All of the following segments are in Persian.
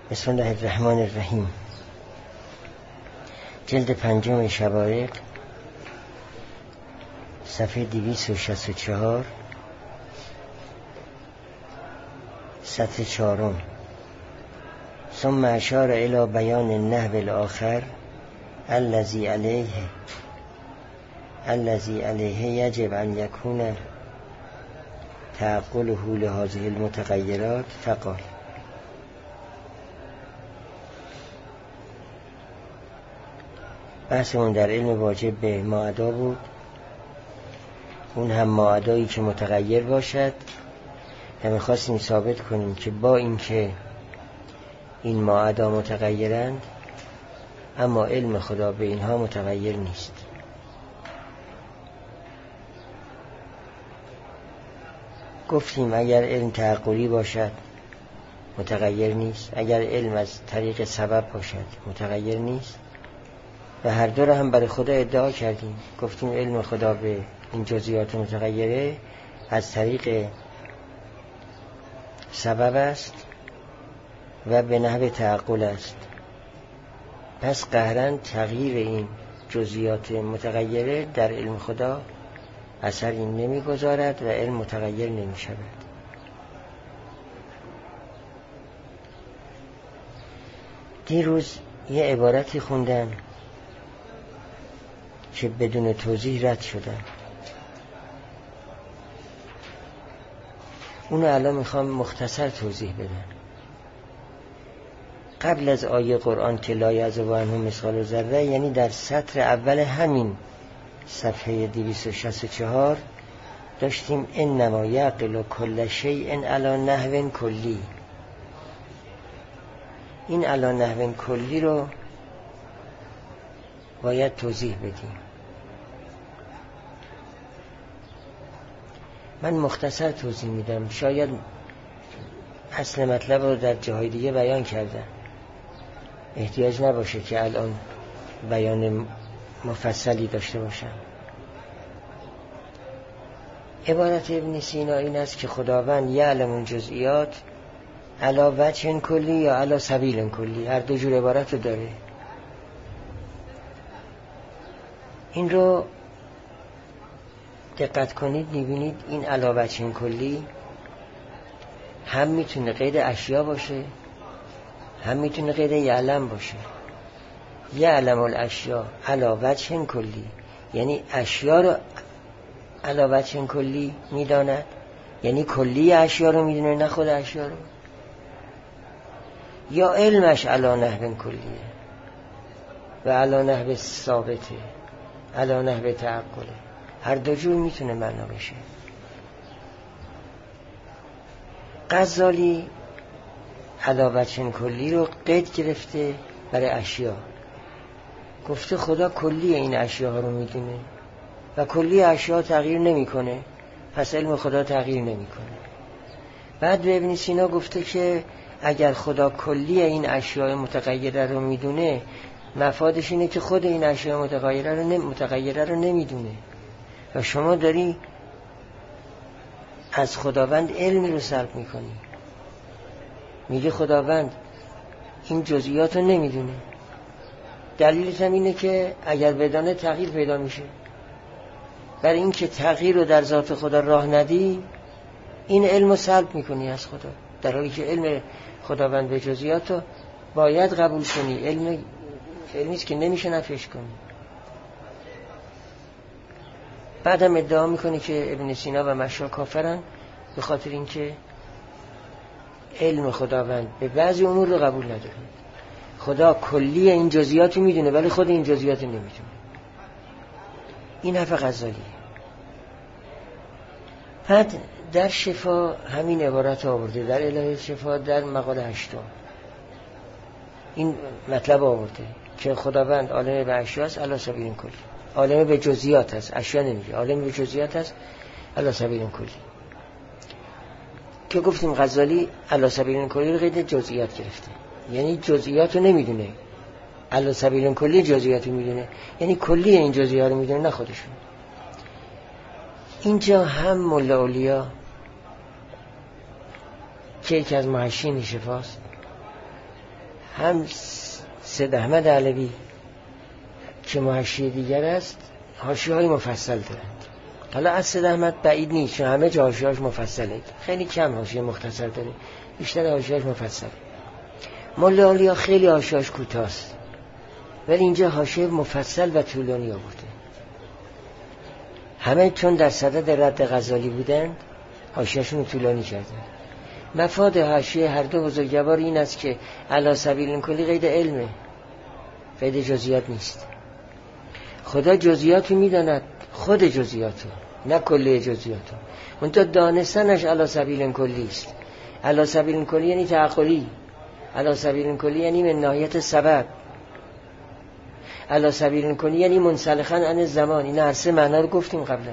بسم الله الرحمن الرحیم. جلد 5 شبائق، صفحه 264، سطر 4. ثم اشار الى بیان النحو الاخر الذي علیه یجب ان یکون تعقله لهذه المتغیرات فقال: بحثمون در علم واجب به ماعدا بود، اون هم ماعدایی که متغیر باشد و می‌خواستیم ثابت کنیم که با اینکه این ماعدا متغیرند اما علم خدا به اینها متغیر نیست. گفتیم اگر علم تعقلی باشد متغیر نیست، اگر علم از طریق سبب باشد متغیر نیست، و هر دو را هم برای خدا ادعا کردیم. گفتیم علم خدا به این جزئیات متغیره از طریق سبب است و به نحو تعقل است. پس قهرن تغییر این جزئیات متغیره در علم خدا اثری نمیگذارد و علم متغیر نمی شود. دیروز یه عبارتی خوندم که بدون توضیح رد شدن، اونو الان میخوام مختصر توضیح بدم. قبل از آیه قرآن که لا یعزب عنه مثقال ذره، یعنی در سطر اول همین صفحه 264 داشتیم انما یعقل کل شیء علی نحو کلی. این علی نحو کلی رو باید توضیح بدیم. من مختصر توضیح میدم، شاید اصل مطلب رو در جاهای دیگه بیان کردم، احتیاج نباشه که الان بیان مفصلی داشته باشم. عبارت ابن سینا این است که خداوند یعلم الجزئیات علی وجه کلی یا علی سبیل کلی، هر دو جور عبارت رو داره. این رو دقت کنید میبینید این علی وجه کلی هم میتونه قید اشیا باشه، هم میتونه قید یعلم باشه. یعلم الاشیا علی وجه کلی یعنی اشیا رو علی وجه کلی میداند، یعنی کلی اشیا رو میدونه نه خود اشیا رو. یا علمش علی نحو کلیه و علی نحو ثابته، علی نحو تعقله. هر دو جور میتونه معنا بشه. غزالی علی وجه کلی رو قید گرفته برای اشیا، گفته خدا کلی این اشیاء رو میدونه و کلی اشیاء تغییر نمیکنه، پس علم خدا تغییر نمیکنه. بعد به ابن سینا گفته که اگر خدا کلی این اشیاء متغیره رو میدونه، مفادش اینه که خود این اشیاء متغیره رو نمیدونه و شما داری از خداوند علمی رو سلب میکنی. میگه خداوند این جزئیات رو نمیدونه، دلیلش هم اینه که اگر بدانه تغییر پیدا میشه. برای این که تغییر رو در ذات خدا راه ندی، این علم رو سلب میکنی از خدا، در حالی که علم خداوند به جزئیات رو باید قبول کنی. علمیست که نمیشه نفیش کنی. بعدم ادعا میکنی که ابن سینا و مشا کافرن به خاطر اینکه علم خداوند به بعضی امور رو قبول نداره. خدا کلی این جزئیات میدونه ولی خود این جزئیات نمیدونه. این حرف غزالیه. بعد در شفا همین عبارت آورده، در الهه شفا در مقاله 8 این مطلب آورده که خداوند عالم به اشیاء است علی سبیل کلی، عالم به جزئیات است، اشیاء نمیگه، عالم به جزئیات است علی سبیل کلی. که گفتیم غزالی علی سبیل کلی رو قید جزئیات گرفته، یعنی جزئیات رو نمیدونه، علی سبیل کلی جزئیات رو میدونه، یعنی کلی این جزئیات رو میدونه نه خودشون. اینجا هم ملا اولیا که یکی از محشین شفاست هم سید احمد علوی که محشی دیگر است حاشیه‌های مفصل دارند. حالا از سید احمد بعید نیست چون همه جا حاشیه‌اش مفصله، خیلی کم حاشیه مختصر داره، بیشتر حاشیه‌اش مفصل. مولا علیا خیلی حاشیه‌اش کوتاست ولی اینجا حاشیه مفصل و طولانی آورده. همه چون در صدد رد غزالی بودند حاشیه‌شون رو طولانی کردند. مفاد حاشیه هر دو بزرگوار این است که علی سبیل کلی قید علمه، قید جزئیات نیست. خدا جزئیات رو میداند، خود جزئیات رو، نه کلی جزئیات رو. منتها دانستنش علی سبیل کلی است. علی سبیل کلی یعنی تعقلی، علی سبیل کلی یعنی من ناحیت سبب، علی سبیل کلی یعنی منسلخاً عن الزمان. این هر سه معنا رو گفتیم قبلا.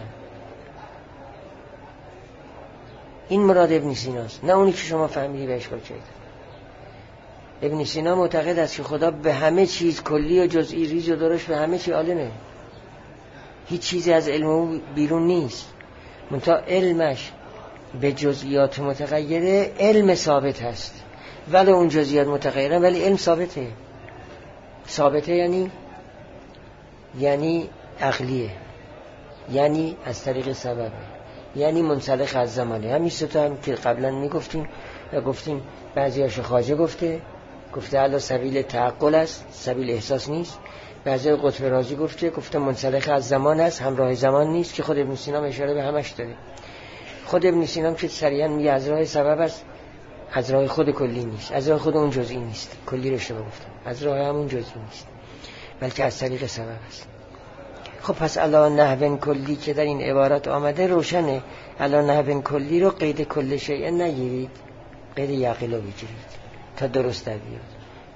این مراد ابن سیناست، نه اونی که شما فهمیدی به اشکال کرد. ابن سینا معتقد است که خدا به همه چیز کلی و جزئی، ریز و درشت به همه چی عالمه، هیچ چیزی از علم او بیرون نیست. منتها علمش به جزئیات متغیره علم ثابت هست، ولی اون جزئیات متغیره ولی علم ثابته. ثابته یعنی عقلیه، یعنی از طریق سببه، یعنی منسلخ از زمانه. همین سه تا هم که قبلا میگفتیم و گفتیم بعضیاش خواجه گفته علی سبیل تعقل است، سبیل احساس نیست. بعضی قطب رازی گفته منسلخ از زمان است، همراه زمان نیست، که خود ابن سینا اشاره به همش داره. خود ابن سینا که صریحا میگه از راه سبب است، از راه خود کلی نیست، از راه خود اون جزئی نیست. کلی رو اشتباه گفتم، از راه همون جزئی نیست بلکه از طریق سبب است. خب پس علی نحو کلی که در این عبارات آمده روشنه. علی نحو کلی رو قید کل شیء نگیرید، قید یعقل رو بگیرید تا درست در بیاد.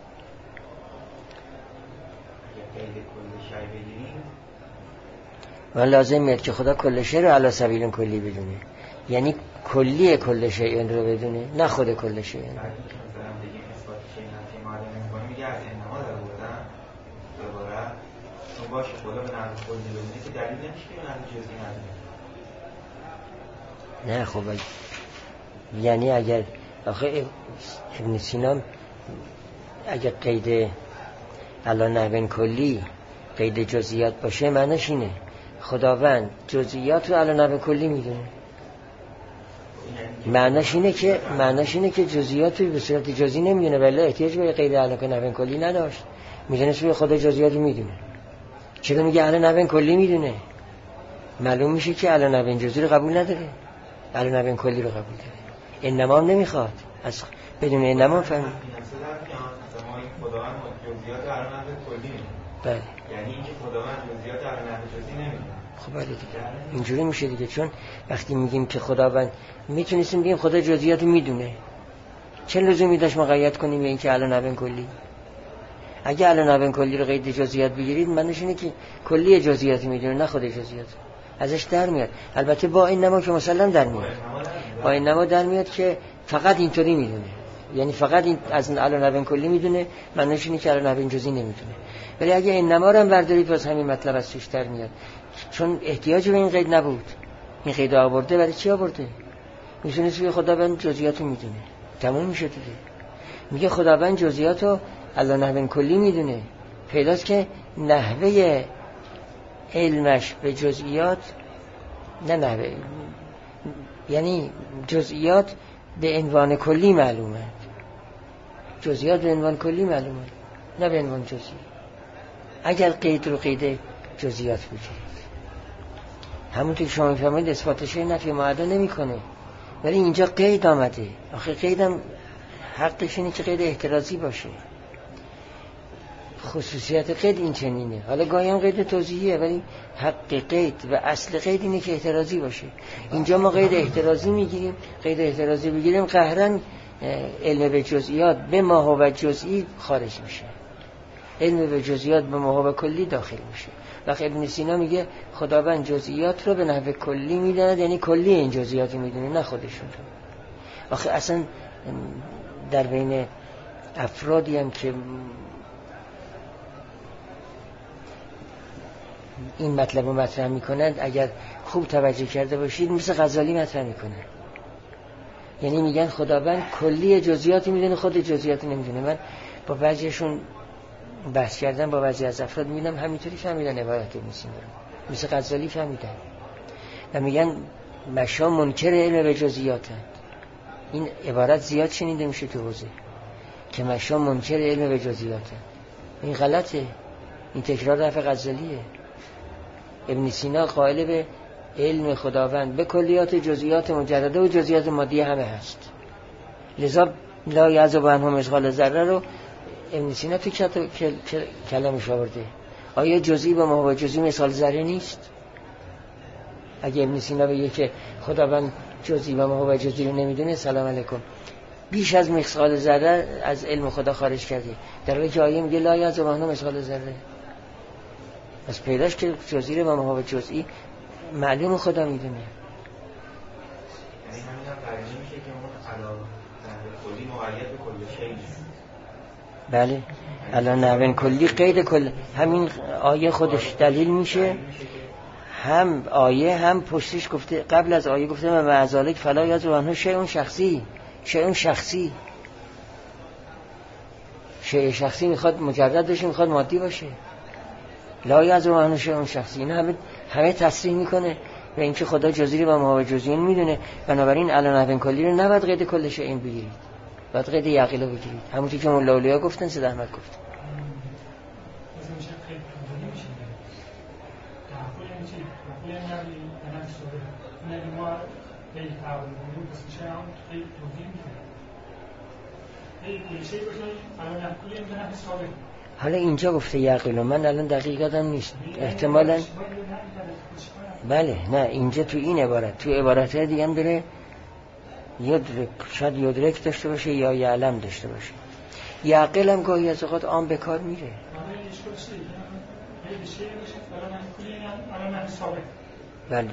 و لازم میاد که خدا کل شیء رو علی سبیل کلی بدونه، یعنی کلی کل شیء رو بدونه، نه خود کل شیء. باشه خدا به نحو کلی بدونه که دلیل نمیشه که به نحو جزئی ندونه. نه خب یعنی اگر آخه ابن سینا اگر قید علی نحو کلی قید جزئیات باشه معناش اینه خداوند جزئیات رو علی نحو کلی میدونه. معناش اینه که جزئیات رو به صورت جزئی نمیدونه، ولی احتیاج به قید علی نحو کلی نداشت، میدونه که خدا جزئیات رو میدونه. چرا میگه علی نحو کلی میدونه؟ معلوم میشه که علی نحو جزئی رو قبول نداره، علی نحو کلی رو قبول داره. انما هم نمیخواد از بدون انما فهم. خداوند جزئیات علی نحو کلی میدونه. بله. یعنی اینکه خداوند جزئیات علی نحو جزئی نمیدونه. خب بله دیگه اینجوری میشه دیگه، چون وقتی میگیم که خداوند، میتونستیم بگیم خدا جزئیات رو میدونه، چه لزومی داشت مقید کنیم به اینکه علی نحو کلی؟ اگه علی نحو کلی رو قید جزئیات بگیرید معنیش اینه که کلی جزئیات میدونه نه خود جزئیات، ازش در میاد. البته با این نما که مسلم در میاد، با این نما در میاد که فقط اینطوری میدونه، یعنی فقط این از علی نحو کلی میدونه، معنیش اینه که علی نحو جزئی نمیدونه. ولی اگه این نما رو هم بردارید باز همین مطلب از توش در میاد، چون احتیاج به این قید نبود. این قید آورده برای چی آورده؟ میتونه که خداوند جزئیات رو میدونه، تموم میشه دیگه. میگه خداوند جزئیات رو علی نحو کلی میدونه، پیداست که نحوه علمش به جزئیات نه نحوه، یعنی جزئیات به عنوان کلی معلومه، جزئیات به عنوان کلی معلومه نه به عنوان جزئی. اگر قید رو قید جزئیات بگیرید، همونطور که شما میفهمید اثباتش نفی معدا نمیکنه، ولی اینجا قید آمده. آخه قیدم حقش اینه که قید احترازی باشه. خصوصیت قید این چنینه. حالا گاهی هم قید توضیحیه، ولی حق قید و اصل قید اینه که احترازی باشه. اینجا ما قید احترازی میگیریم، قید احترازی بگیریم قهرن علم به جزئیات به ما هو جزئی خارج میشه، علم به جزئیات به ما هو کلی داخل میشه. وقتی ابن سینا میگه خداوند جزئیات رو به نحو کلی میدونه، یعنی کلی این جزئیات رو میدونه نه خودشون رو. آخه اصلا در بین افرادی هم که این مطلب رو مطرح میکنند، اگر خوب توجه کرده باشید مثل غزالی مطرح میکنند. یعنی میگن خداوند کلی جزئیات میدونه، خود جزئیات نمیدونه. من با بعضیشون بحث کردم، با بعضی از افراد میبینم همینطوری فهمیدن عبارت ابن سینا رو، مثل غزالی فهمیدن و میگن مشا منکر علم به جزئیاتند. این عبارت زیاد شنیده میشه تو حوزه که مشا منکر علم به جزئیاتند. این غلطه، این تکرار رفع غزالیه. ابن سینا قائل به علم خداوند به کلیات جزئیات مجرده و جزئیات مادیه همه هست. لذا لا یعزب عنه مثقال ذره رو ابن سینا تو کلامش آورده. آیا جزئی و ما جزئی مثال ذره نیست؟ اگه ابن سینا بگه که خداوند جزئی و ما جزئی رو نمیدونه، سلام علیکم، بیش از مثقال ذره از علم خدا خارج کرده، در حالی که آیه میگه لا یعزب عنه مثقال ذره. از پیداش که جزئی و ما جزئی معلوم خدا میدونه. یعنی همین هم ترجیح میشه که اون علاوه کلی مقید به کل شیء. بله، الان نحو کلی قید کل، همین آیه خودش دلیل میشه. هم آیه هم پشتش گفته، قبل از آیه گفته و معذالک فلا یعزب عنه شیء شخصی. شیء شخصی، شیء شخصی میخواد مجرد باشه، میخواد مادی باشه. لا یعزب عنه شیء شخصی، این همه تصریح میکنه به اینکه خدا جزئی و ما جزئی میدونه. بنابراین الان نحو کلی رو نباید قید کل شیء بگیرید، باید قید یعقل رو بگیرید، همونطور که مولا اولیا گفتن، سید احمد گفت. حالا اینجا گفته یعقل، من الان دقیق یادم نیست، احتمالاً بله، نه اینجا تو این عبارت، تو عبارت‌های دیگه هم داره یدرک، شاید یدرک داشته باشه یا یعلم داشته باشه. یعقل هم گاهی از اوقات عام به کار میره. بله،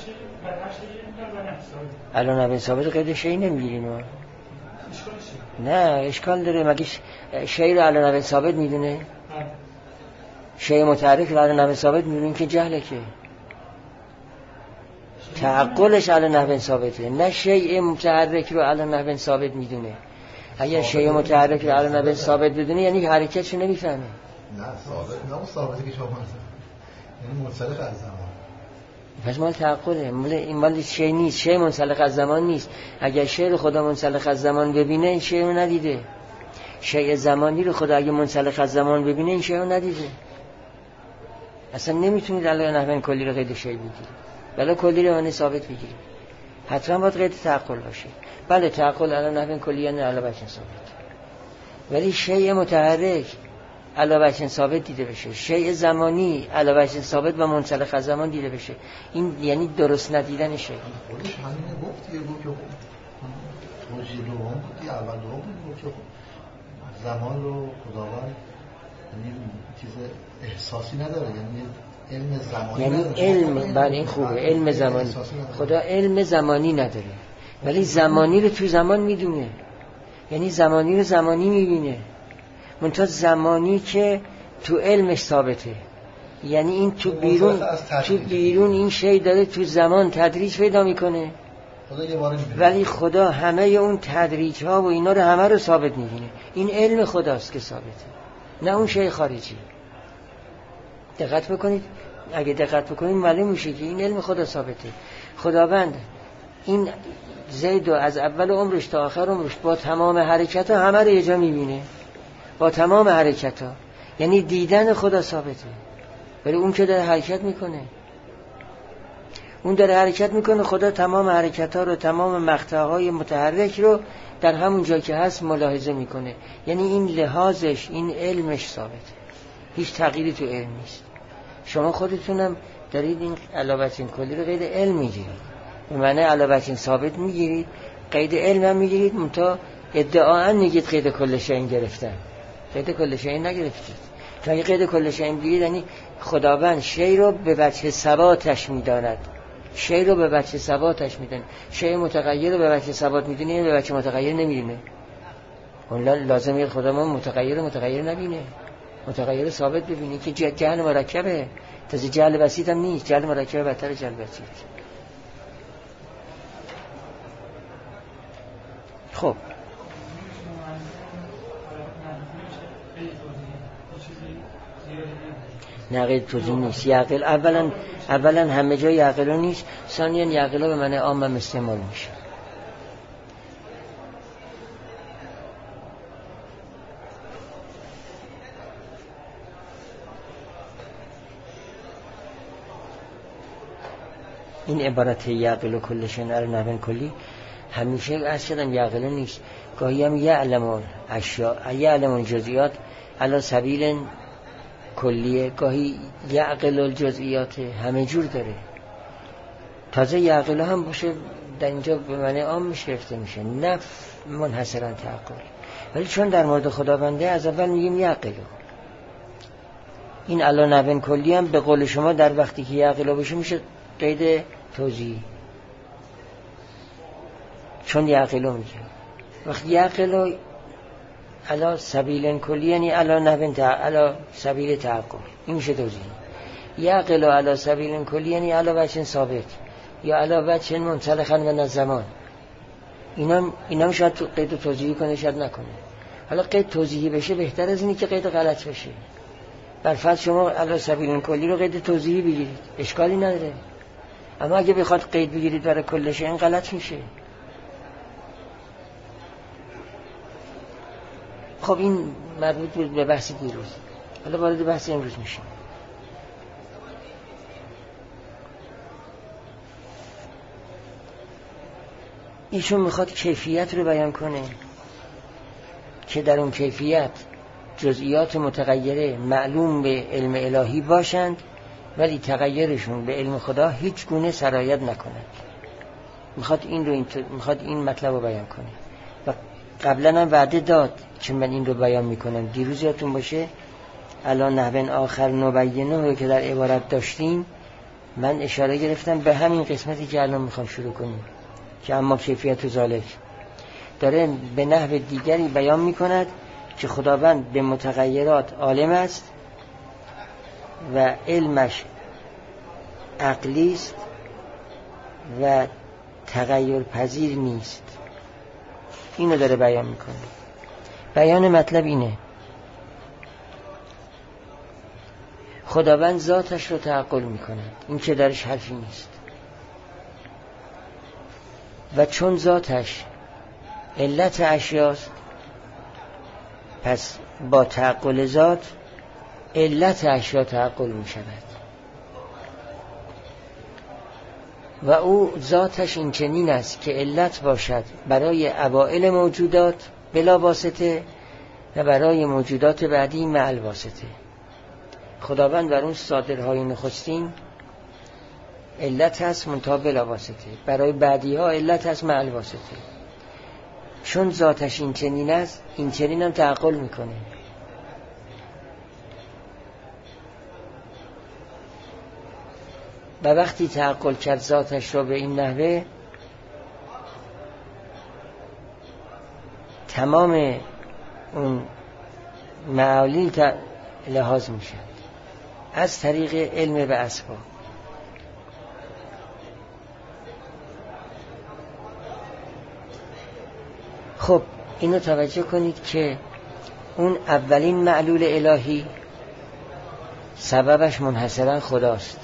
الان نبی ثابت قید شیء نمیگیریم ما. نه اشکال داره، مگه شیء رو الان نبی ثابت میدونه؟ شیء متحرک رو الان نبی ثابت میدونه که جهله، که تعقلش الان نبی ثابته، نه شیء متحرک رو الان نبی ثابت میدونه. اگر شیء متحرک رو الان نبی ثابت بدونه یعنی حرکتشو نمیفهمه. نه ثابت، نه ثابته که شما یعنی منسلخ از زمان. پس مال تعقله، این مال شیء نیست، شیء منسلخ از زمان نیست. اگر شیء رو خدا منسلخ از زمان ببینه این شیء رو ندیده. شیء زمانی رو خدا اگه منسلخ از زمان ببینه این شیء رو ندیده. اصلا نمیتونید الان نحو کلی رو قید شیء بگیرید، بلا کلی رو ثابت بگیرید، حتما باید قید تعقل باشه. بله تعقل الان نحو کلی یعنی علاوه بر ثابت، ولی شیء متحرک علاوه بر ثابت دیده بشه، شیء زمانی علاوه بر ثابت و منسلخ از زمان دیده بشه، این یعنی درست ندیدن شیء. خودش همین گفت، یه گفت که توجیه دوم بود، اول دوم بود که زمان رو خداوند یعنی چیز احساسی نداره، یعنی علم زمانی یعنی نداره. علم، بله این خوبه، علم زمانی. خدا علم زمانی نداره ولی زمانی رو تو زمان میدونه، یعنی زمانی رو زمانی میبینه، منتها زمانی که تو علمش ثابته، یعنی این تو بیرون این شی داره تو زمان تدریج پیدا میکنه، ولی خدا همه اون تدریج ها و اینا رو همه رو ثابت میبینه. این علم خداست که ثابته، نه اون شی خارجی. دقت بکنید، اگه دقت بکنید معلوم میشه که این علم خدا ثابته. خداوند این زید رو از اول عمرش تا آخر عمرش با تمام حرکت ها همه رو یه جا میبینه، با تمام حرکت ها، یعنی دیدن خدا ثابته. ولی اون که داره حرکت میکنه، اون داره حرکت میکنه، خدا تمام حرکت ها رو، تمام مقطعهای متحرک رو در همون جا که هست ملاحظه میکنه، یعنی این لحاظش، این علمش ثابته، هیچ تغییری تو علم نیست. شما خودتونم دارید این علاوتین کلی رو قید علم میگیرید، به معنی علاوتین ثابت میگیرید، قید علم هم میگیرید، منتها ادعاً میگید قید کل شیء گرفتن، قید کل شیء نگرفتید. چون اگه قید کل شیء بگیرید یعنی خداوند شیء رو به وجه ثباتش میداند، شیء رو به وجه ثباتش میدونه، شیء متغیر رو به وجه ثبات میدونه، به وجه متغیر نمیدونه. اون لازمه خدا ما متغیر نبینه، متغیر ثابت ببینه که جهل مرکبه، تازه جهل بسیط هم نیست، جهل مرکبه بدتر جهل بسیط. خب نه قید توضیح نیست. یعقل اولا همه جای یعقلو نیست، ثانیا یعقلو به معنی عام هم استعمال میشه. این عبارت یعقل کل شیء علی نحو کلی همیشه از شدم یعقل نیست، گاهی هم یعلم اشیاء یعلم جزئیات علی سبیل کلیه، گاهی یعقل الجزئیات، همه جور داره. تازه یعقل هم باشه در اینجا به معنی عام گرفته میشه، نه منحصرا تعقل. ولی چون در مورد خداونده از اول میگیم یعقل، این علی نحو کلی هم به قول شما در وقتی که یعقل باشه میشه قید توضیح، چون یعقلو میگه. وقتی یعقلو علا سبیل کلی یعنی علا نحو علا سبیل تعقل، این میشه توضیح. یعقلو علا سبیل کلی یعنی علا وجه ثابت یا علا وجه منطلقا من الزمان. اینا شاید تو قید توضیحی کنه، شاید نکنه. حالا قید توضیحی بشه بهتر از اینی که قید غلط بشه. برفرض شما علا سبیل کلی رو قید توضیحی بگیرید، اشکالی نداره، اما اگه بخواد قید بگیرید برای کلش این غلط میشه. خب این مربوط بود به بحث دیروز، حالا وارد بحث امروز میشه. ایشون میخواد کیفیت رو بیان کنه که در اون کیفیت جزئیات متغیره معلوم به علم الهی باشند ولی تغییرشون به علم خدا هیچ گونه سرایت نکند. میخواد این مطلب رو بیان کنه و قبلا هم وعده داد که من این رو بیان میکنم. دیروز یادتون باشه الان نحو آخر نبینه که در عبارت داشتیم من اشاره گرفتم به همین قسمتی که الان میخوام شروع کنیم که اما کیفیت و ذالک داره به نحو دیگری بیان میکند که خداوند به متغیرات عالم است و علمش عقلی است و تغییر پذیر نیست. اینو داره بیان میکنه. بیان مطلب اینه خداوند ذاتش رو تعقل میکنه، این که درش حرفی نیست، و چون ذاتش علت اشیاست پس با تعقل ذات علت اشیا تعقل می شود و او ذاتش این چنین است که علت باشد برای اوائل موجودات بلا واسطه و برای موجودات بعدی مع الواسطه. خداوند بر اون صادرهای نخستین علت هست منتها بلا واسطه، برای بعدی ها علت هست مع الواسطه. چون ذاتش این چنین است این چنین هم تعقل میکنه. و وقتی تعقل کرد ذاتش رو به این نحوه تمام اون معالی لحاظ میشه از طریق علم به اسباب. خب اینو توجه کنید که اون اولین معلول الهی سببش منحصرا خداست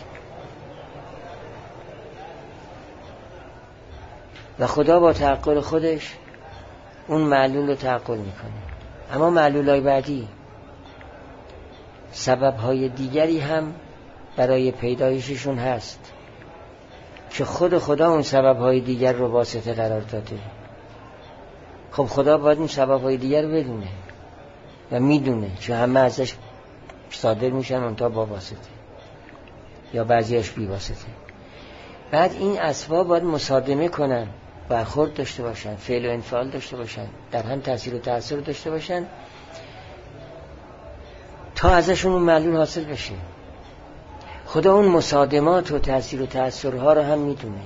و خدا با تعقل خودش اون معلول رو تعقل میکنه. اما معلولای بعدی سببهای دیگری هم برای پیدایششون هست که خود خدا اون سببهای دیگر رو واسطه قرار داده. خب خدا باید این سببهای دیگر رو بدونه و میدونه که همه ازش صادر میشن منتها با واسطه یا بعضیش بی واسطه. بعد این اسباب باید مصادمه کنن، برخورد داشته باشن، فعل و انفعال داشته باشن، در هم تأثیر و تأثیر داشته باشن تا ازشون اون معلول حاصل بشه. خدا اون مصادمات و تأثیر و تأثیرها رو هم میدونه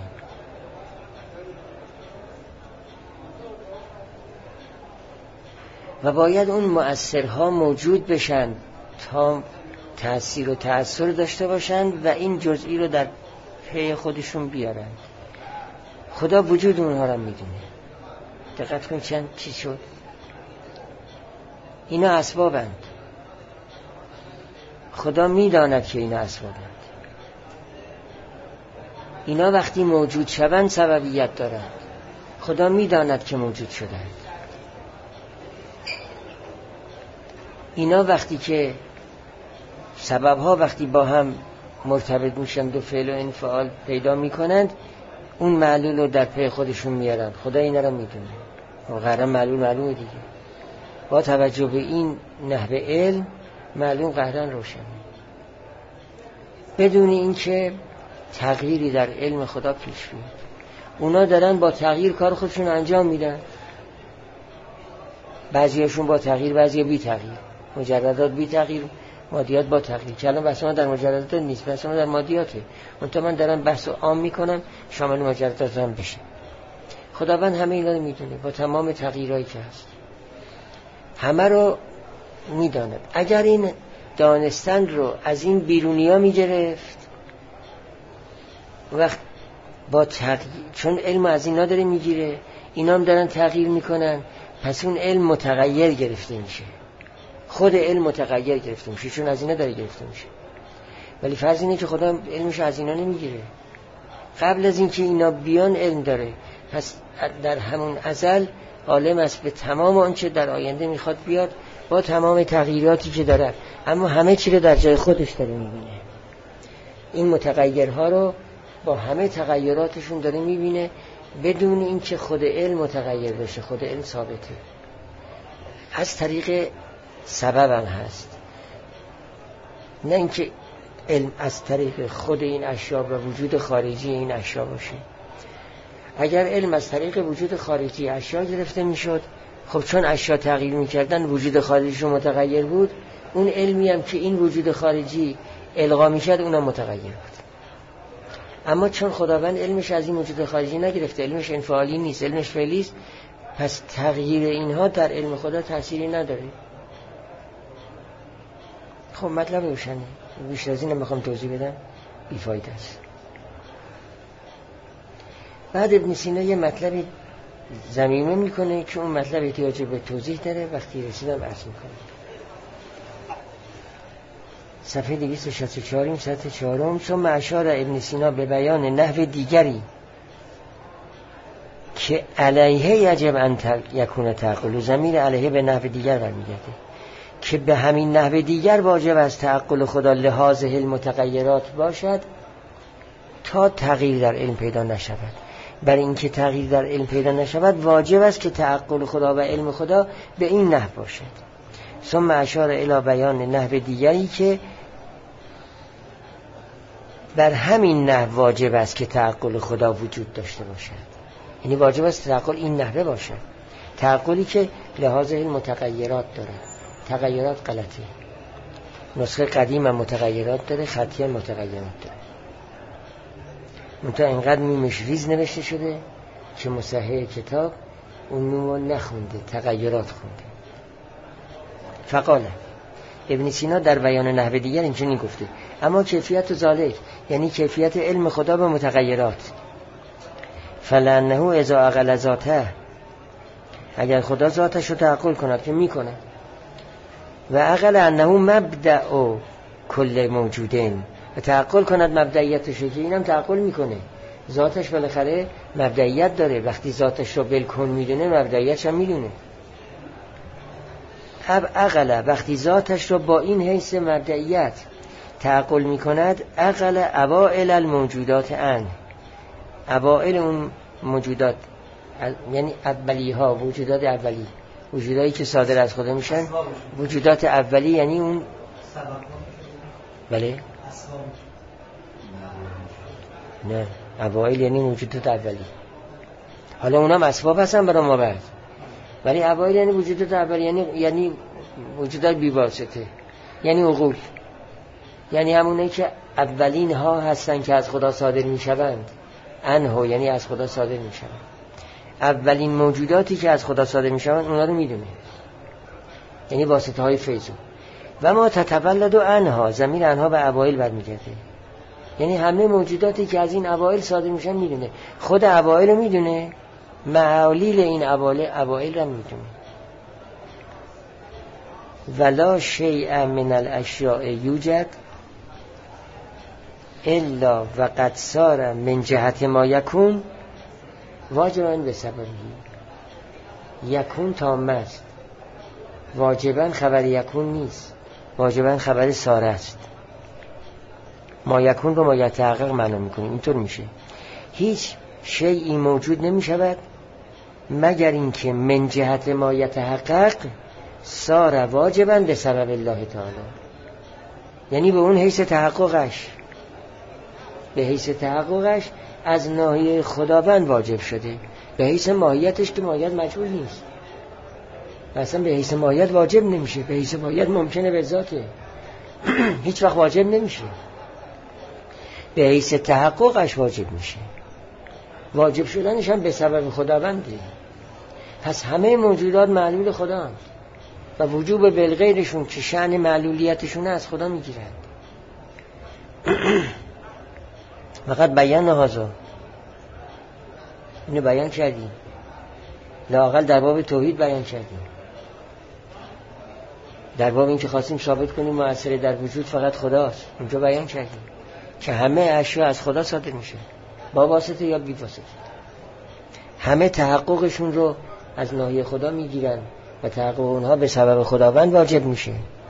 و باید اون مؤثرها موجود بشن تا تأثیر و تأثیر داشته باشن و این جزئی رو در پی خودشون بیارن. خدا وجود اونها رو میدونه دقت کن چند چی شد. اینا اسبابند. خدا میداند که اینا اسبابند. اینا وقتی موجود شوند سببیت دارند. خدا میداند که موجود شدند. اینا وقتی که سببها وقتی با هم مرتبط میشن دو فعل و انفعال پیدا میکنند، اون معلول رو در پی خودشون میارن. خدا اینا رو میدونه. قهرم معلومه دیگه. با توجه به این نحوه علم معلوم قهرن روشنه، بدون این که تغییری در علم خدا پیش بیاد. اونا دارن با تغییر کار خودشون انجام میدن. بعضیاشون با تغییر، بعضی بی تغییر. مجردات بی تغییر، مادیات با تغییر. که الان بحث ما در مجردات نیست، بحث ما در مادیاته. منتها من دارم بحث عام میکنم شامل مجردات هم بشه. خداوند همه اینا رو میدونه با تمام تغییرایی که هست. همه رو میداند. اگر این دانستن رو از این بیرونیا میگرفت، وقت با تغییر، چون علم از اینا داره میگیره، اینا هم دارن تغییر میکنن، پس اون علم متغیر گرفته میشه. خود علم متغیر گرفته میشه چون از اینا داره گرفته میشه. ولی فرض اینه که خدا علمش از اینا نمیگیره. قبل از اینکه اینا بیان علم داره. پس در همون ازل عالم است به تمام آنچه در آینده میخواد بیاد، با تمام تغییراتی که داره، اما همه چی رو در جای خودش داره میبینه. این متغیرها رو با همه تغییراتشون داره میبینه، بدون اینکه خود علم متغیر بشه. خود علم ثابته، از طریق سبب هم هست، نه اینکه علم از طریق خود این اشیا و وجود خارجی این اشیا باشه. اگر علم از طریق وجود خارجی اشیا گرفته میشد، خب چون اشیا تغییر میکردن وجود خارجیشون متغیر بود، اون علمی هم که این وجود خارجی القا میکرد اونم متغیر بود. اما چون خداوند علمش از این وجود خارجی نگرفته، علمش انفعالی نیست، علمش فعلی است، پس تغییر اینها در علم خدا تأثیری نداره. خب مطلب روشنه، بیشتر از این نمیخوام توضیح بدم، بیفایده است. بعد ابن سینا یه مطلبی ضمیمه میکنه که اون مطلب احتیاج به توضیح داره، وقتی رسیدم عرض میکنه. صفحه 264 سطح 4. ثم اشار ابن سینا به بیان نحو دیگری که علیه یجب ان یکون تعقل. ضمیر علیه به نحو دیگر برمیگرده که به همین نحو دیگر واجب است تعقل خدا لحاظ المتغیرات باشد تا تغییر در علم پیدا نشود. برای اینکه تغییر در علم پیدا نشود واجب است که تعقل خدا و علم خدا به این نحو باشد. ثم اشار الی بیان نحو دیگری که بر همین نحو واجب است که تعقل خدا وجود داشته باشد. یعنی واجب است تعقل این نحوه باشد، تعقلی که لحاظ المتغیرات داره. تغییرات غلطه، نسخه قدیم هم متغیرات داره، خطی هم متغیرات داره. منتها اینقدر میمش ریز نوشته شده که مصحح کتاب اون میمو نخونده، تغییرات خونده. فقاله ابن سینا در بیان نحو دیگر اینجوری گفته: اما کیفیت ذالک، یعنی کیفیت علم خدا به متغیرات، فلانه اذا عقل ذاته، اگر خدا ذاتش رو تعقل کند که میکنه، و عقل انه مبدأ کل موجودین، و تعقل کند مبدئیتش رو که اینم تعقل میکنه، ذاتش بالاخره مبدئیت داره، وقتی ذاتش رو بالکل میدونه مبدئیتش هم میدونه. عقل وقتی ذاتش رو با این حیث مبدئیت تعقل میکند، عقل اوائل الموجودات ان، اوائل اون موجودات یعنی اولی ها، وجودات اولی، وجودایی که صادر از خدا میشن، وجودات اولی یعنی اون بله نه اوائل یعنی وجودات اولی. حالا اونم اسباب هستن برای ما بعد، ولی اوائل یعنی وجودات اولی، یعنی وجودات بی‌واسطه، یعنی عقول، یعنی همونه که اولین ها هستن که از خدا صادر میشوند. انها یعنی از خدا صادر میشوند، اولین موجوداتی که از خدا صادر میشوند اونا رو میدونه، یعنی واسطه های فیضو. و ما تتولد انها، ضمیر انها به اوائل برمیگرده، یعنی همه موجوداتی که از این اوائل صادر میشن میدونه. خود اوائل رو میدونه، معالیل این اوائل را میدونه. ولا شیء من الاشیاء یوجد الا وقد صار من جهت ما یکون واجبا به سببه. یکون تامه است، واجبا خبر یکون نیست، واجبا خبر ساره است. ما یکون رو ما یتحقق معنا میکنیم. اینطور میشه هیچ شیئی موجود نمی شود مگر اینکه من جهت ما یتحقق صار واجبا به سبب الله تعالی، یعنی به اون حیث تحققش، به حیث تحققش از ناحیه خداوند واجب شده. به حیث ماهیتش که ماهیت مجبور نیست، اصلا به حیث ماهیت واجب نمیشه. به حیث ماهیت ممکنه به ذاته هیچ وقت واجب نمیشه. به حیث تحققش واجب میشه. واجب شدنش هم به سبب خداونده. پس همه موجودات معلول خدا هست و وجوب بالغیرشون که شأن معلولیتشون از خدا میگیرند. فقط بیان هازا اینو بیان کردیم، لااقل در باب توحید بیان کردیم. در باب این که خواستیم ثابت کنیم مؤثر در وجود فقط خداست، اونجا بیان کردیم که همه اشیا از خدا صادر میشه، با واسطه یا بی واسطه. همه تحققشون رو از ناحیه خدا میگیرن و تحقق اونها به سبب خداوند واجب میشه.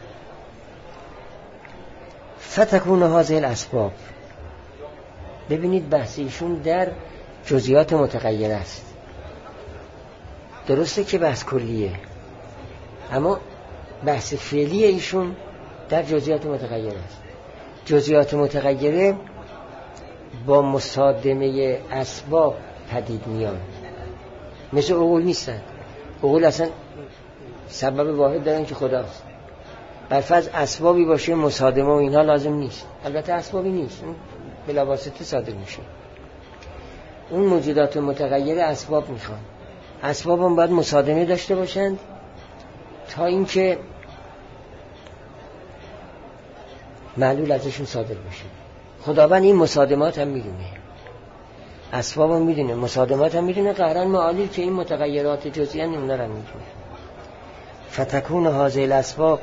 فتکون هذه الاسباب. ببینید بحث ایشون در جزئیات متغیره است. درسته که بحث کلیه، اما بحث فعلی ایشون در جزئیات متغیره است. جزئیات متغیره با مصادمه اسباب پدید میان، مثل عقول نیستن. عقول اصلا سبب واحد دارن که خداست. برفرض اسبابی باشه مصادمه و اینها لازم نیست. البته اسبابی نیست، اون بلا واسطه صادر میشه. اون موجودات متغیره اسباب میخوان. اسباب هم باید مصادمه داشته باشند تا اینکه معلول ازشون صادر بشه. خداوند این مصادمات هم میدونه، اسباب هم میدونه، مصادمات هم میدونه، قهرن معالی که این متغیرات جزئیاً اونا رو میدونه. فتکون هذه الاسباب،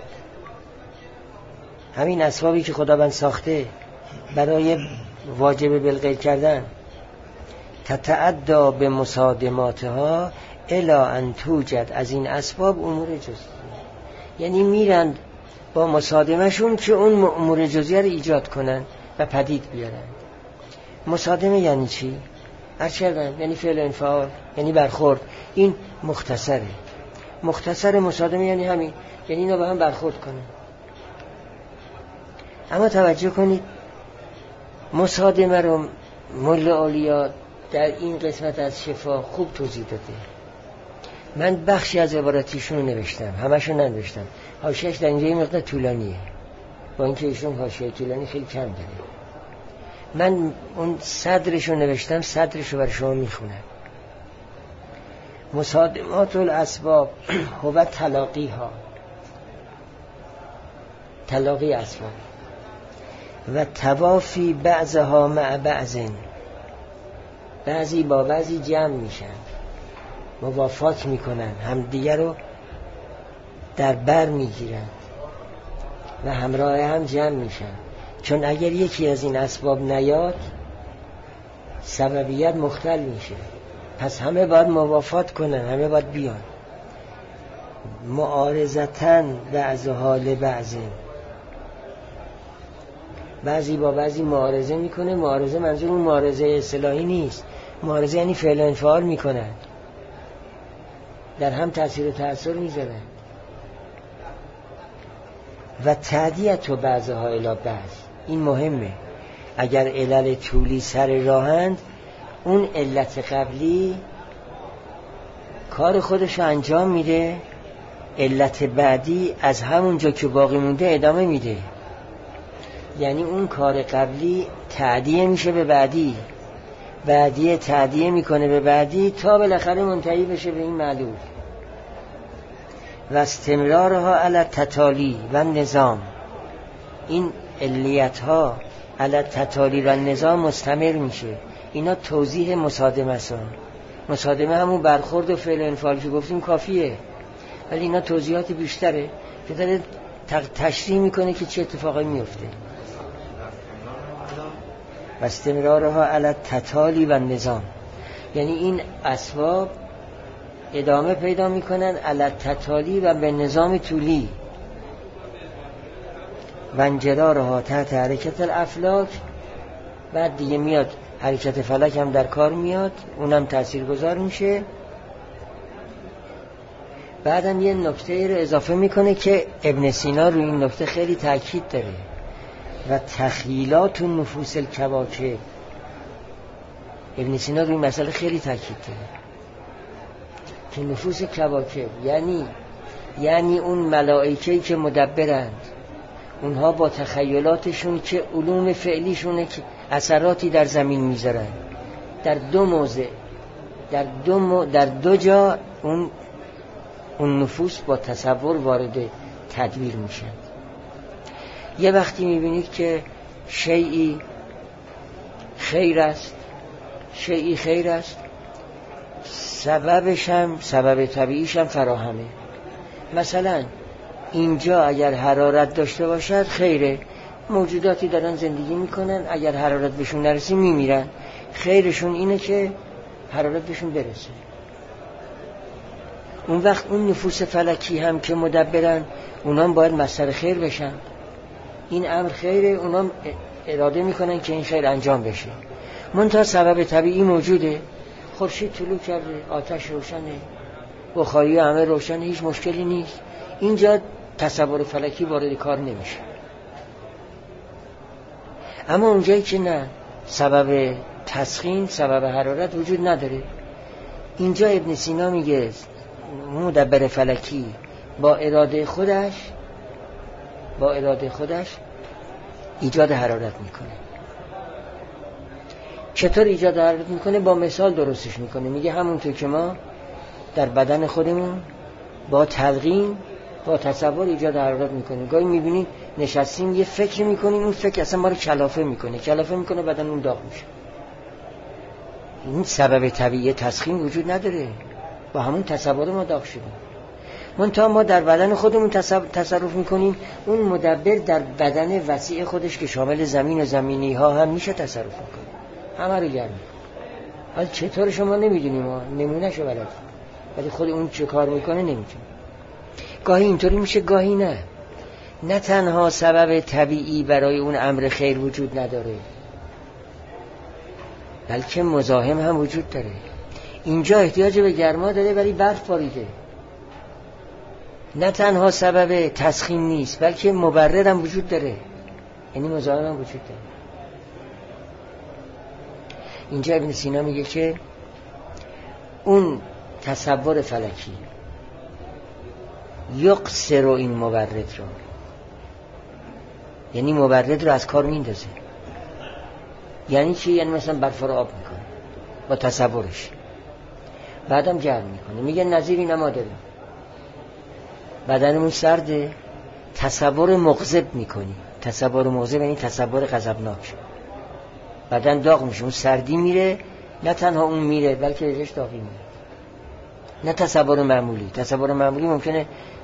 همین اسبابی که خداوند ساخته برای واجب بالغیر کردن، تتعدی به مصادماتها الی ان توجد، از این اسباب امور جزئیه، یعنی میرند با مصادمهشون که اون امور جزئیه رو ایجاد کنن و پدید بیارن. مصادمه یعنی چی؟ ارشدن یعنی فعل انفعال، یعنی برخورد. این مختصره. مختصر مصادمه یعنی همین، یعنی اینا با هم برخورد کنن. اما توجه کنید مصادمه رو ملا اولیا در این قسمت از شفا خوب توضیح داده. من بخشی از عباراتیشون رو نوشتم، همشون ننوشتم. حاشیه‌اش در اینجا این مقدار طولانیه، با اینکه ایشون حاشیه طولانی خیلی کم داره. من اون صدرش رو نوشتم، صدرش رو برای شما میخونم. مصادمات الاسباب هو تلاقیها، تلاقی اسباب و توافی بعضها مع بعضن، بعضی با بعضی جمع میشن، موافات میکنن، همدیگه رو در بر میگیرن و همراه هم جمع میشن. چون اگر یکی از این اسباب نیاد سببیت مختل میشه، پس همه باید موافات کنن، همه باید بیان. معارضتن بعضها لبعض، بعضی با بعضی معارضه میکنه. معارضه منظور اون معارضه اصطلاحی نیست، معارضه یعنی فعل و انفعال میکنن، در هم تأثیر و تأثیر میذارن. و تعدیت و بعضها الی بعض، این مهمه. اگر علل طولی سر راهند، اون علت قبلی کار خودش رو انجام میده، علت بعدی از همونجا که باقی مونده ادامه میده. یعنی اون کار قبلی تعدیه میشه به بعدی، بعدی تعدیه میکنه به بعدی تا بالاخره منتهی بشه به این معلول. و استمرارها علی تتالی و نظام، این علیت ها علی تتالی و نظام مستمر میشه. اینا توضیح مصادمه است. مصادمه همون برخورد و فعل و انفعال که گفتیم کافیه، ولی اینا توضیحات بیشتره که داره تشریح میکنه که چه اتفاقی میفته. و استمرارها علی تتالی و نظام، یعنی این اسباب ادامه پیدا میکنن علی تتالی و به نظام طولی. و انجرارها تحت حرکت الافلاک، بعد دیگه میاد حرکت فلک هم در کار میاد، اونم تاثیرگذار میشه. بعدم یه نکته رو اضافه میکنه که ابن سینا روی این نکته خیلی تاکید داره. و تخیلات نفوس الکواکب، ابن سینا روی این مسئله خیلی تاکید داره که نفوس کواکب یعنی اون ملائکه‌ای که مدبرند، اونها با تخیلاتشون که علوم فعلیشونه که اثراتی در زمین میذارن، در دو موضع در دو جا اون نفوس با تصور وارد تدبیر میشن. یه وقتی میبینید که شیئی خیر است، سببش هم سبب طبیعیش هم فراهمه. مثلا اینجا اگر حرارت داشته باشد خیره، موجوداتی دارن زندگی میکنن، اگر حرارت بهشون نرسه میمیرن، خیرشون اینه که حرارت بهشون برسه. اون وقت اون نفوس فلکی هم که مدبرن، اونام باید مصدر خیر بشن. این امر خیره، اونام اراده میکنن که این خیر انجام بشه. منتها سبب طبیعی موجوده، خورشید طلوع کرده، آتش روشنه، بخاری همه روشنه، هیچ مشکلی نیست. اینجا تصور فلکی وارد کار نمیشه. اما اونجایی که نه، سبب تسخین، سبب حرارت وجود نداره، اینجا ابن سینا میگه مدبر فلکی با اراده خودش ایجاد حرارت میکنه. چطور ایجاد حرارت میکنه؟ با مثال درستش میکنه. میگه همونطور که ما در بدن خودمون با تلقین، با تصور ایجاد حرارت میکنیم. گاهی میبینید نشستیم یه فکر میکنیم، اون فکر اصلا ما رو کلافه میکنه، بدن اون داغ میشه. این سبب طبیعی تسخین وجود نداره، با همون تصور ما داغ شدیم. منتها ما در بدن خودمون تصرف میکنیم، اون مدبر در بدن وسیع خودش که شامل زمین و زمینی ها هم میشه تصرف میکنه، همه رو گرم میکنه. حالا چطور شما نمیدونیم، ما نمونه شو بلد، ولی خود اون چه کار میکنه نمیتونه. گاهی اینطوری میشه، گاهی نه تنها سبب طبیعی برای اون امر خیر وجود نداره، بلکه مزاحم هم وجود داره. اینجا احتیاج به گرما داره ولی برف باریده، نه تنها سبب تسخین نیست بلکه مبرر هم وجود داره، یعنی مزاحم هم وجود داره. اینجا ابن سینا میگه که اون تصور فلکی یقصر این مبرد رو، یعنی مبرد رو از کار میندازه. یعنی چی؟ یعنی مثلا برف رو آب میکنه با تصورش، بعدم گرم میکنه. میگه نظیری نما داریم، بدنمون سرده، تصور مغضب میکنی. تصور مغضب یعنی تصور غضبناک، بدن داغ میشه، اون سردی میره، نه تنها اون میره بلکه ریش داغی میره. نه تصور معمولی ممکنه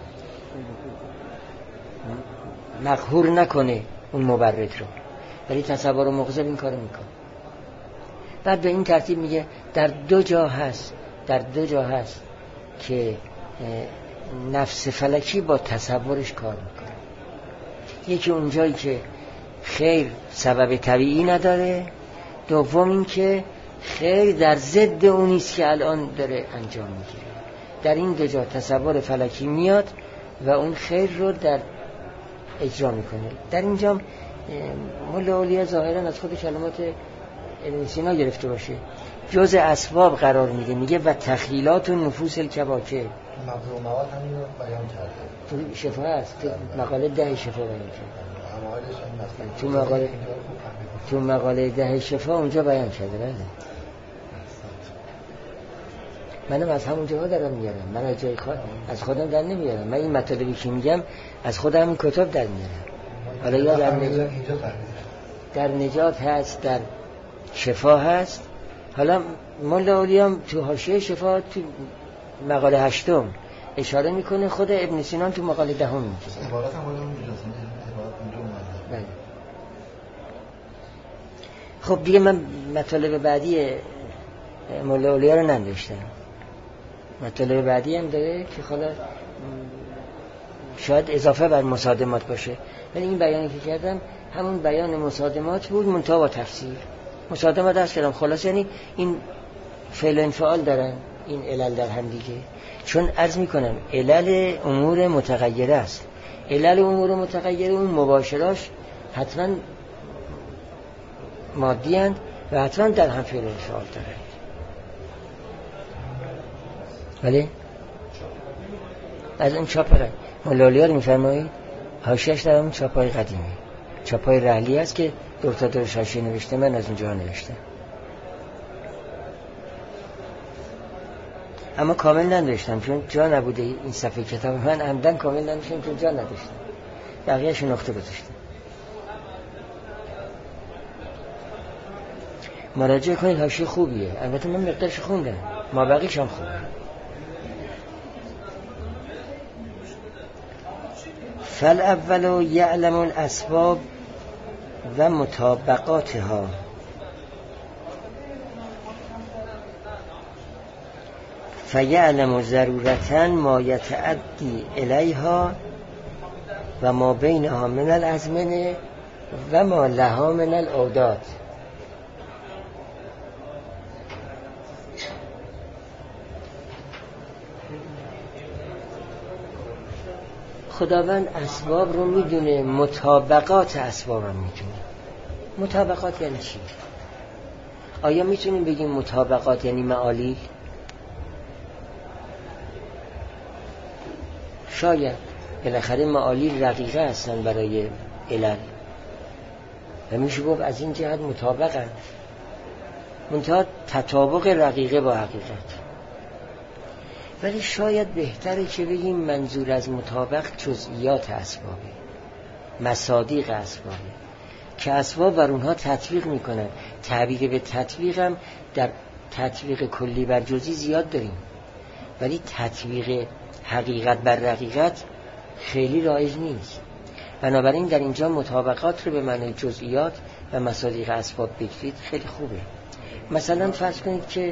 مقهور نکنه اون مبرد رو، ولی تصور مغضب این کارو میکنه. بعد به این ترتیب میگه در دو جا هست که نفس فلکی با تصورش کار میکنه. یکی اونجایی که خیر سبب طبیعی نداره، دوم این که خیر در ضد اونیست که الان داره انجام میگیره. در این دو جا تصور فلکی میاد و اون خیر رو در اجرا میکنه. در اینجا مولا اولیا ظاهرا از خود کلمات ابن سینا گرفته باشه، جزء اسباب قرار میده. میگه و تخیلات و نفوس الکواکب، مبذور مواد همین رو بیان کرده، تو شفا هست، تو مقاله 10 شفا بیان کرده، تو مقاله 10 شفا اونجا بیان کرده. بله منم از همون جا دارم میارم، من از جای از خودم در نمیارم. من این مطالبی که میگم از خودم این کتاب در میارم. حالا یا در نجات هست، در شفا هست، حالا مولا اولیام تو حاشیه شفا تو مقاله 8 اشاره میکنه، خود ابن سینا تو مقاله 10 میگه. عبارت هم باید اونجاست، عبارت اونجا اومده. بله. خب دیگه من مطالب بعدی مولا اولیا رو ننوشتم. مطالب بعدی هم داره که حالا شاید اضافه بر مصادمات باشه، ولی این بیانی که کردم همون بیان مصادمات بود منتها با تفسیر. مصادمات درست کردم خلاص، یعنی این فعل و انفعال دارن این علل در هم دیگه، چون عرض میکنم علل امور متغیره است. علل امور متغیره اون مباشراش حتما مادی هستند و حتما در هم فعل و انفعال دارن. ولی از اون چاپ مولالیا رو میفرمایید حاشیه‌اش در اون چاپای قدیمی، چاپای رحلی است که دکتر درش حاشیه نوشته، من از اونجا نوشتم، اما کامل ننوشتم چون جا نبوده. این صفحه کتاب من عمدن کامل ننوشتم چون جا نداشتم، بقیه‌اش نقطه گذاشتم. مراجعه کنید، حاشیه خوبیه، البته من مقدارش خوندم، ما بقیش هم خوندم. فالاول یعلم الاسباب و مطابقاتها فیعلم ضرورتاً ما یتعدی الیها و ما بینها من الازمنه و ما لها من الاوداد. خداوند اسباب رو میدونه، مطابقات اسباب هم میدونه. مطابقات یعنی چی؟ آیا میتونیم بگیم مطابقات یعنی معالیل؟ شاید، بالاخره معالیل رقیقه هستن برای علل و میشه گفت از این جهت مطابقن، منتها تطابق رقیقه با حقیقت. ولی شاید بهتره که بگیم منظور از مطابق جزئیات اسبابه، مصادیق اسبابه که اسباب بر اونها تطبیق میکنن. تعبیر به تطبیق هم در تطبیق کلی بر جزئی زیاد داریم، ولی تطبیق حقیقت بر رقیقت خیلی رایج نیست. بنابراین در اینجا مطابقات رو به معنی جزئیات و مصادیق اسباب بگیرید خیلی خوبه. مثلا فرض کنید که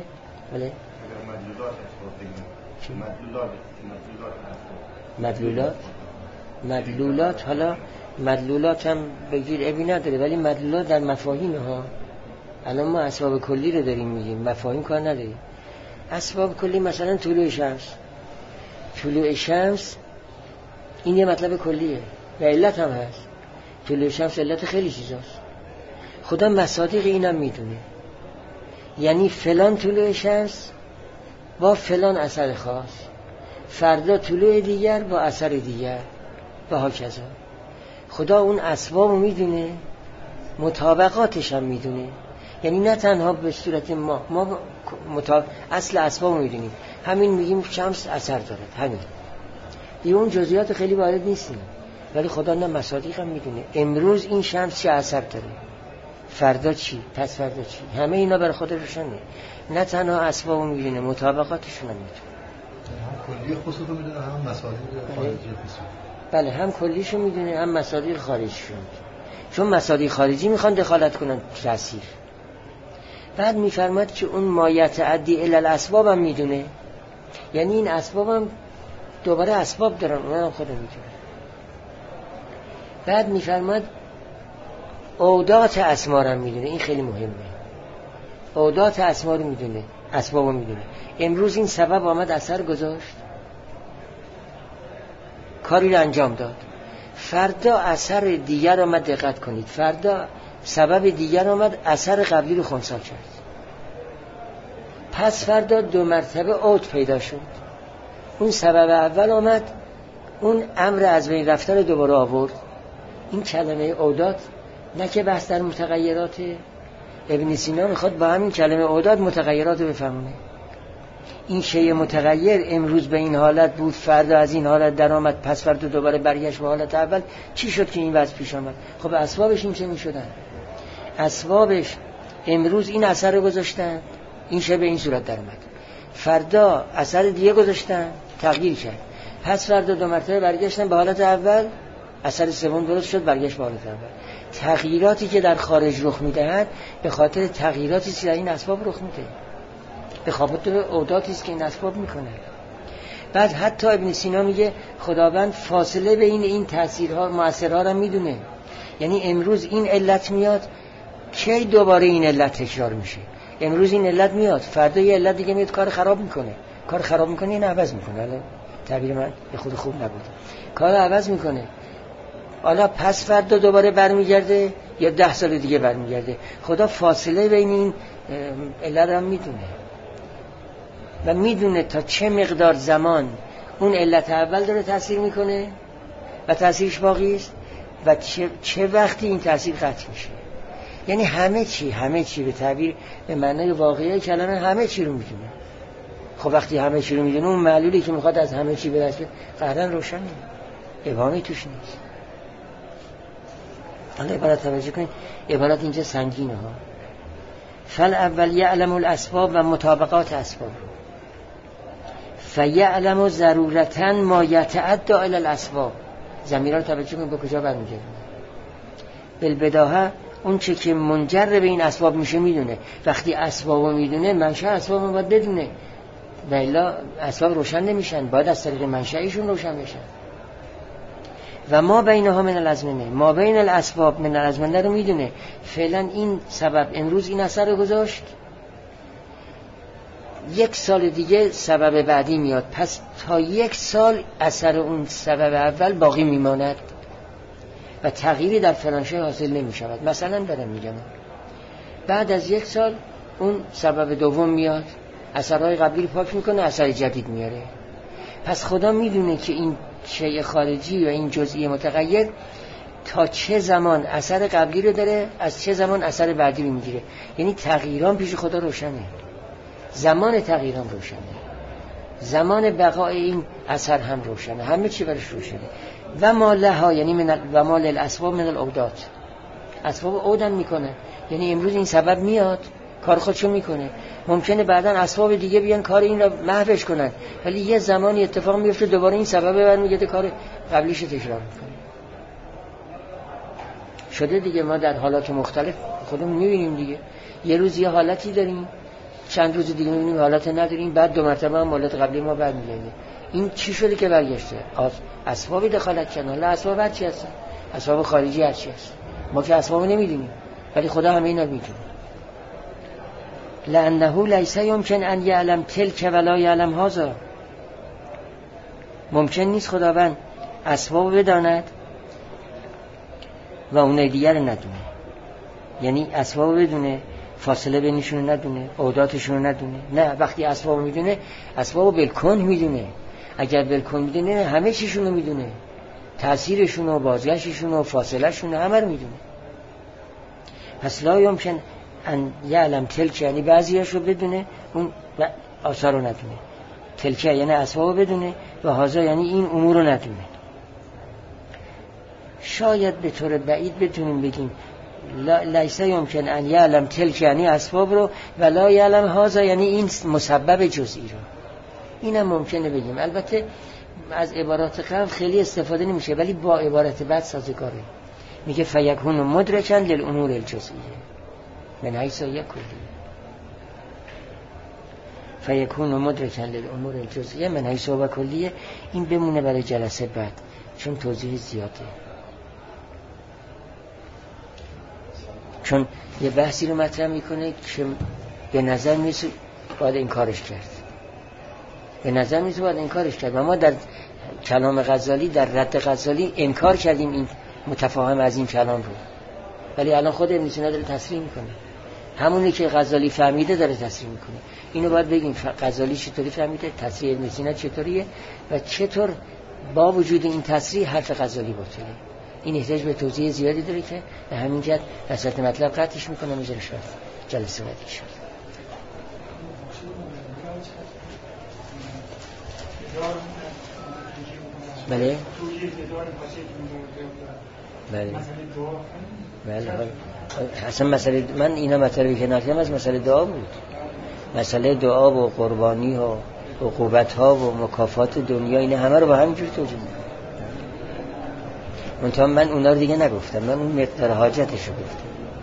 مدلولات حالا مدلولات هم بگیر ابی نداره، ولی مدلولات در مفاهیم ها. الان ما اسباب کلی رو داریم میگیم، مفاهیم کار نداریم. اسباب کلی مثلا طلوع شمس این یه مطلب کلیه و علت هم هست. طلوع شمس علت خیلی چیزاست، خدا مصادیق اینم میدونه، یعنی فلان طلوع شمس با فلان اثر خاص، فردا طلوع دیگر با اثر دیگر و هاکذا. خدا اون اسباب رو میدونه، مطابقاتش هم میدونه، یعنی نه تنها به صورت ما اصل اسباب رو میدونیم، همین میگیم شمس اثر داره، همین دیگه اون جزئیات خیلی وارد نیستیم، ولی خدا نه مصادیق هم میدونه. امروز این شمس چه اثر داره، فردا چی، پس فردا چی، همه اینا برای خود روشنه. نه تنها اسباب رو میدونه، مطابقاتشون هم میدونه. هم کلی خصوص رو میدونه، هم مصادیق خارجی خصوص. بله، هم کلیشو میدونه، هم مصادیق خارجیشو میدونه، چون مصادیق خارجی میخوان دخالت کنن تاثیر. بعد میفرماد که اون ما یتعدی الی الاسباب هم میدونه، یعنی این اسباب هم دوباره اسباب دارن، اونها هم خدا میدونه. بعد میفرماد اودات اسمار هم میدونه، این خیلی مهمه. اودات اسمار رو میدونه، اسباب رو میدونه. امروز این سبب آمد اثر گذاشت، کاری رو انجام داد، فردا اثر دیگر آمد، دقت کنید، فردا سبب دیگر آمد اثر قبلی رو خنثی کرد، پس فردا 2 مرتبه عود پیدا شد. اون سبب اول آمد، اون امر از بین رفتن دوباره آورد. این کلمه عودات نه که بحث در متغیرات، ابن سینا میخواد با همین کلمه عودات متغیرات رو بفهمونه. این شیء متغیر امروز به این حالت بود، فردا از این حالت در آمد، پس فردا دوباره برگشت به حالت اول. چی شد که این وضع پیش آمد؟ خب اسبابش این چه میشدن؟ اسبابش امروز این اثر رو گذاشتن، این شب به این صورت در اومد. فردا اثر دیگه گذاشتن، تغییر کرد. پس فردا 2 مرتبه برگشتن به حالت اول، اثر سوم درست شد، برگشت به حالت اول. تغییراتی که در خارج رخ میدهند به خاطر تغییراتی که در این اسباب رخ میده، به خاطر اوضاعی است که این اسباب میکنه. بعد حتی ابن سینا میگه خداوند فاصله بین این تاثیرها مؤثرها را میدونه. یعنی امروز این علت میاد، کی دوباره این علت تکرار میشه. امروز این علت میاد، فردا یه علت دیگه میاد کار خراب میکنه. کار خراب میکنه این عوض میکنه. حالا تعبیر من به خود خوب نبود. کار عوض میکنه. حالا پس فردا دوباره برمیگرده یا 10 سال دیگه برمیگرده. خدا فاصله بین این علت هم میدونه و میدونه تا چه مقدار زمان اون علت اول داره تاثیر میکنه و تاثیرش باقی است و چه وقتی این تاثیر قطع میشه. یعنی همه چی به تعبیر به معنای واقعی کلمه همه چی رو میدونه. خب وقتی همه چی رو میدونه، اون معلولی که میخواد از همه چی برسه قطعا روشنه، ابهامی توش نیست. حالا عبارت توجه کنید، عبارت اینجا سنگینه ها. فالاول یعلم الاسباب و مطابقات اسباب، فیعلم ضرورتاً ما یتعدی الی الاسباب. ضمیرها رو توجه کنید به کجا برمیگرده. بالبداهه اون چه که منجر به این اسباب میشه میدونه. وقتی اسبابو میدونه، منشأ اسبابو باید بدونه، و الا اسباب روشن نمیشن، باید از طریق منشأشون روشن بشن. و ما بینها من الازمنه، ما بین الاسباب من الازمنه رو میدونه. فعلا این سبب امروز این اثر رو گذاشت، 1 سال دیگه سبب بعدی میاد، پس تا 1 سال اثر اون سبب اول باقی میماند و تغییری در فلانشه حاصل نمیشود. مثلا دارم میگم بعد از 1 سال اون سبب دوم میاد، اثرهای قبلی رو پاک میکنه، اثر جدید میاره. پس خدا میدونه که این شیء خارجی و این جزئی متغیر تا چه زمان اثر قبلی رو داره، از چه زمان اثر بعدی رو میگیره. یعنی تغییران پیش خدا روشنه، زمان تغییران روشنه، زمان بقای این اثر هم روشنه، همه چی برش روشنه. و ما لها یعنی و ما للاسباب من الاودات، اسباب عودن میکنه. یعنی امروز این سبب میاد کار خودشو میکنه، ممکنه بعداً اسباب دیگه بیان کار این رو محوش کنن، ولی یه زمانی اتفاق میفته دوباره این سبب برمیگرده کار قبلیش رو تکرار میکنه. شده دیگه، ما در حالات مختلف خودمون میبینیم دیگه. یه روز یه حالتی داریم، چند روز دیگه میبینیم حالت نداریم، بعد 2 مرتبه هم حالت قبلی ما برمیگرده. این چی شده که برگشته؟ اسبابی دخالت کردن. حالا اسباب هر چی هستن، اسباب خارجی هر چی هست، ما که اسبابو نمیدونیم ولی خدا همه اینا میدونه. لأنه لیس یمکن ان یعلم تلک ولا یعلم هذا، ممکن نیست خداوند اسباب بداند و اون دیگر ندونه. یعنی اسباب بدونه، فاصله بینشون ندونه، اوضاعشون ندونه. نه، وقتی اسباب میدونه، اسباب بالکن میدونه. اگر بالکن میدونه همه چیشون رو میدونه، تاثیرشون و بازگشتشون و فاصله شون همه رو میدونه. پس لا یمکن ان یعلم تلک، یعنی بعضیاشو بدونه اون آثار رو ندونه. تلک یعنی اسباب بدونه و هازا یعنی این امور رو ندونه. شاید به طور بعید بتونیم بگیم لیس یمکن ان یعلم تلک یعنی اسباب رو و لا یعلم هازا یعنی این مسبب جزئی رو. اینم ممکنه بگیم. البته از عبارات قبل خیلی استفاده نمیشه، ولی با عبارت بعد سازگاره. میگه فیکون مدرکن للامور الجزئیه من حیث یک کلی، فیکون مدرکن للامور الجزئیه من حیث و کلیه. این بمونه برای جلسه بعد چون توضیح زیاده، چون یه بحثی رو مطرح میکنه که به نظر میسه باید این کارش کرد، به نظر میسه باید این کارش کرد. و ما در کلام غزالی، در رد غزالی انکار کردیم این متفاهم از این کلام رو، ولی الان خود ابن سینا داره تصریح میکنه. همونی که غزالی فهمیده داره تصریح میکنه. اینو باید بگیم غزالی چطوری فهمیده، تصریح ابن سینا چطوریه و چطور با وجود این تصریح حرف غزالی باطله. این احتیاج به توضیح زیادی داره که به همین جهت وسط مطلب قطعش میکنم. میذارش بعد جلسه بعدی شد. بله بله بله. اصلا مسئله من اینا مطلبی که نکردم از مسئله دعا بود. مسئله دعا و قربانی و عقوبت ها و مکافات دنیا، این همه رو با هم جور توجیه میکنم. من اونا رو دیگه نگفتم، من اون مقدار حاجتش رو گفتم.